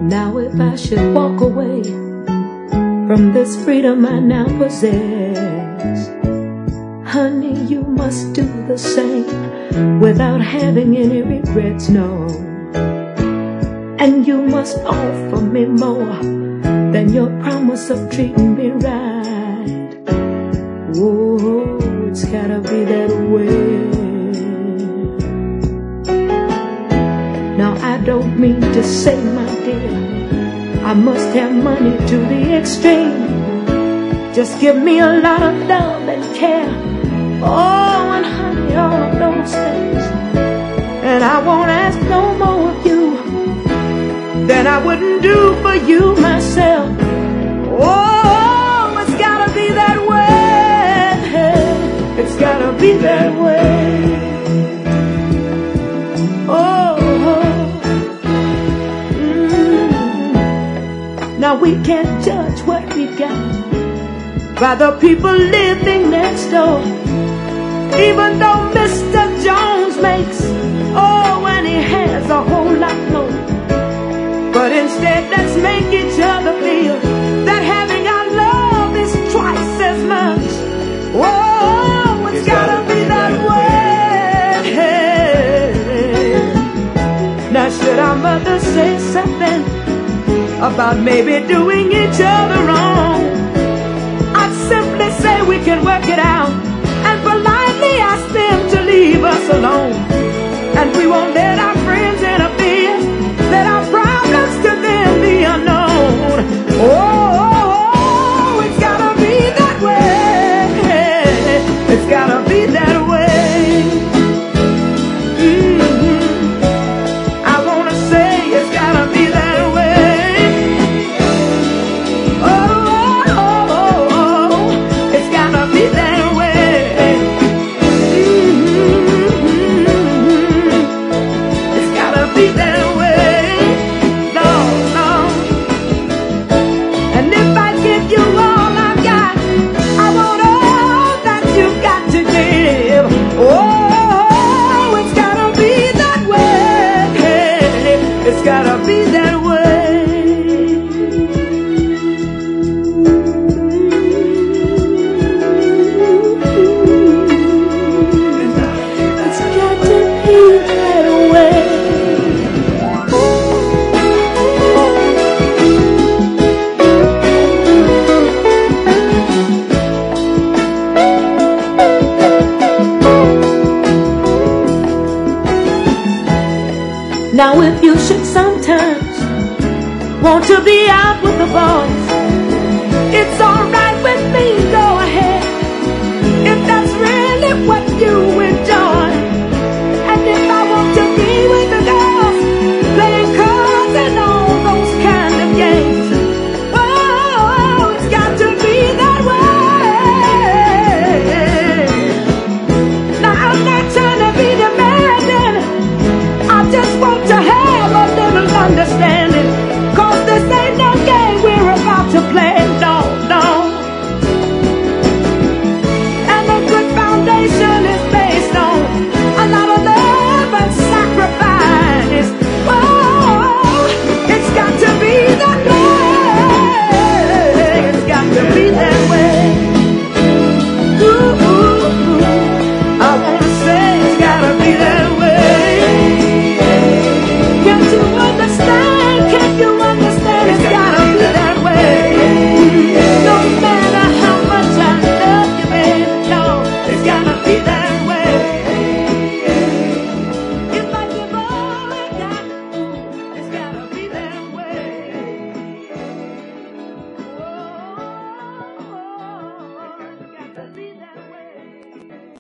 Now if I should walk away from this freedom I now possess, honey, you must do the same without having any regrets, no. And you must offer me more than your promise of treating me right. Whoa, it's gotta be that way. Now I don't mean to say, my dear, I must have money to the extreme. Just give me a lot of love and care. Oh, and honey, all of those things. And I won't ask no more of you than I wouldn't do for you myself. Oh, it's gotta be that way. It's gotta be that way. Oh. Now we can't judge what we got by the people living next door. Even though Mr. Jones makes, oh, and he has a whole lot more. But instead, let's make each other feel that having our love is twice as much. Oh, it's gotta be that way. Now should our mother say something about maybe doing each other wrong, I'd simply say we can work it out and politely ask them to leave us alone. And we won't let our friends interfere, let our problems to them be unknown. Oh, it's gotta be that way. It's gotta be that way. I wanna say it's gotta be that way. It's gotta be that way. It's gotta be that way. No, no. And if I give you all I've got, I want all that you've got to give. Oh, it's gotta be that way. It's gotta be that way. Now if you should sometimes want to be out with the boys, it's alright with me.